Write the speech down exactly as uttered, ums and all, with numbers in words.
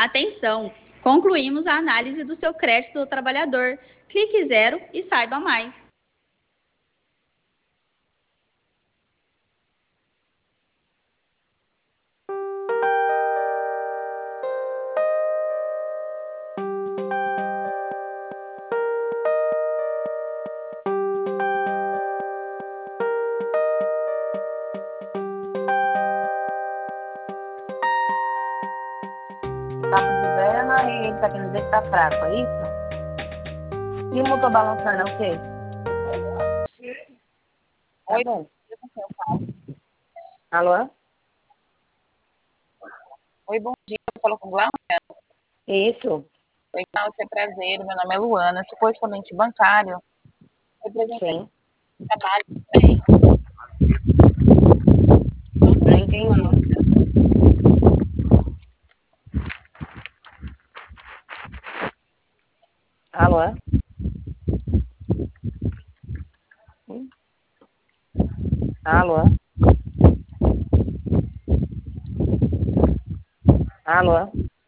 Atenção! Concluímos a análise do seu crédito do trabalhador. Clique zero e saiba mais. Tá dizendo e ele tá querendo dizer que tá fraco, é isso? E o motor balançando é o quê? Tá Oi, bom. bom dia. Alô? Oi, bom dia. Eu falo com Glaucia. Isso. Oi, Glaucia, prazer. Meu nome é Luana, sou correspondente bancário. Representante Sim. do trabalho também. Não entendi. Alô? Hum? Alô? Alô?